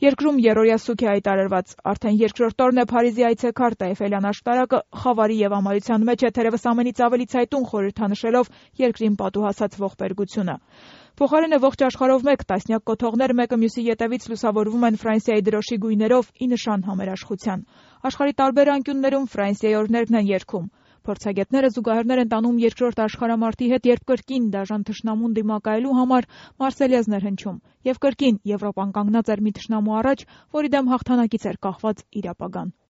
Երկրում երրորդյա սուգ է հայտարարված, արդեն երկրորդ օրն է Փարիզի այցեքարտը Էյֆելյան աշտարակը խավարի եւ ամալության մեջ է, թերևս ամենից ավելի ցայտուն խորհրդանշելով երկրին պատուհասած ողբերգությունը։ Փոխարենը ողջ աշխարհով մեկ տասնյակ կոթողներ մեկը մյուսի ետևից լուսավորվում են Ֆրանսիայի դրոշի գույներով ի նշան համերաշխության։ Աշխարհի տարբեր անկյուններում Ֆրանսիայի օրհներգն են երգում։ Փորձագետները զուգահեռներ են տանում երկրորդ աշխարհամարտի հետ, երբ կրկին դաժան թշնամուն դիմակայելու համար Մարսելիազներ հնչում, եւ կրկին Եվրոպան կանգնած էր մի թշնամու առաջ, որի դեմ հաղթանակից էր կախված իր ապագան։